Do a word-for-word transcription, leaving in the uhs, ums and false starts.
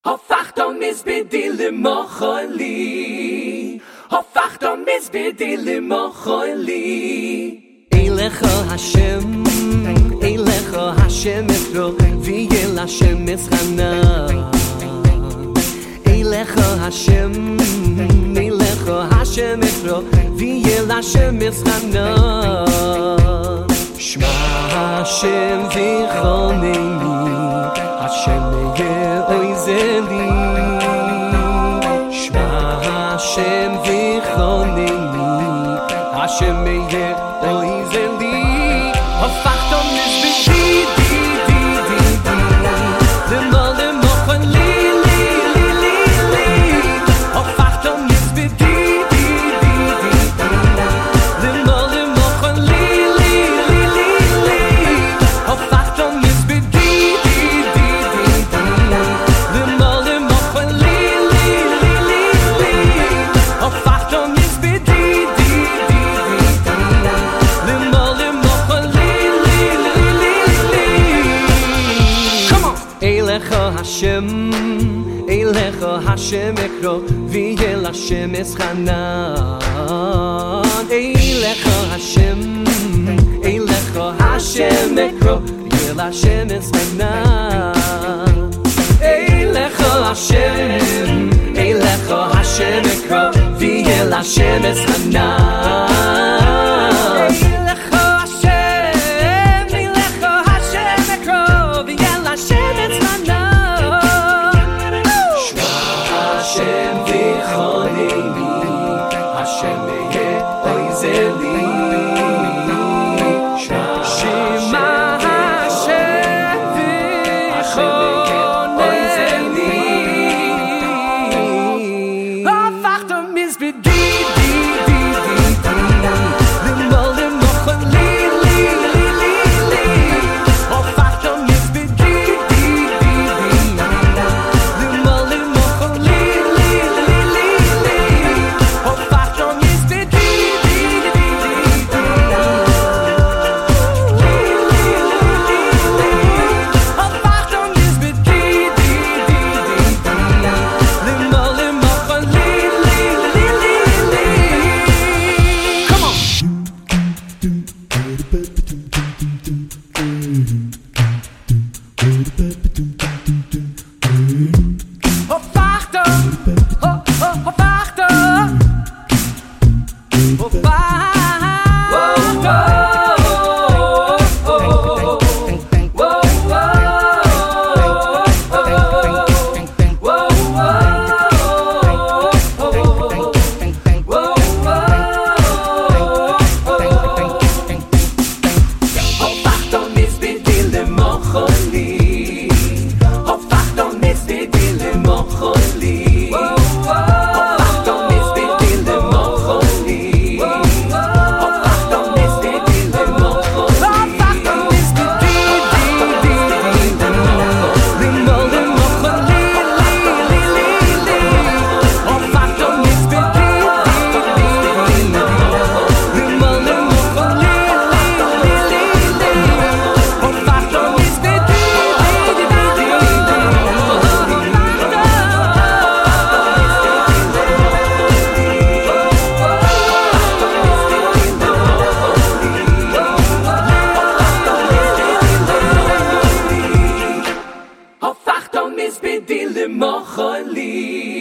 הפכת מזבדי למחלי, הפכת מזבדי למחלי. אליך השם, אליך השם אקרא, ואל השם אסחנה. אליך השם, אליך השם אקרא, ואל השם אסחנה. שמע השם ויחונני, השם יהיה עוזר לי. שמע השם ויחונני, השם יהיה עוזר לי. הפכת מזבדי די די די די למעלה מחלי לי לי לי לי. הפכת מזבדי די די די די למעלה מחלי לי לי לי לי. הפכת מזבדי די די די די למעלה מחלי לי לי לי לי. הפכת מזבדי די די די למעלה מחלי לי לי לי לי. אליך השם, אליך השם אקרא, ואל השם אסחנה. אליך השם, אליך השם אקרא, ואל השם אסחנה. אליך השם, אליך השם אקרא, ואל השם אסחנה. אליך השם, אליך השם אקרא, ואל השם אסחנה. שמע השם ויחונני, השם יהיה עוזר לי. שמע השם ויחונני, הפכת מזבדי די די די די למעלה מחלי לי לי לי לי. הפכת מזבדי די די די למעלה מחלי לי לי לי לי. הפכת מזבדי די די די הפכת מזבדי די די למעלה מחלי לי לי לי לי. Come on. הפכת, הפכת, הפכת מזבדי למחלי.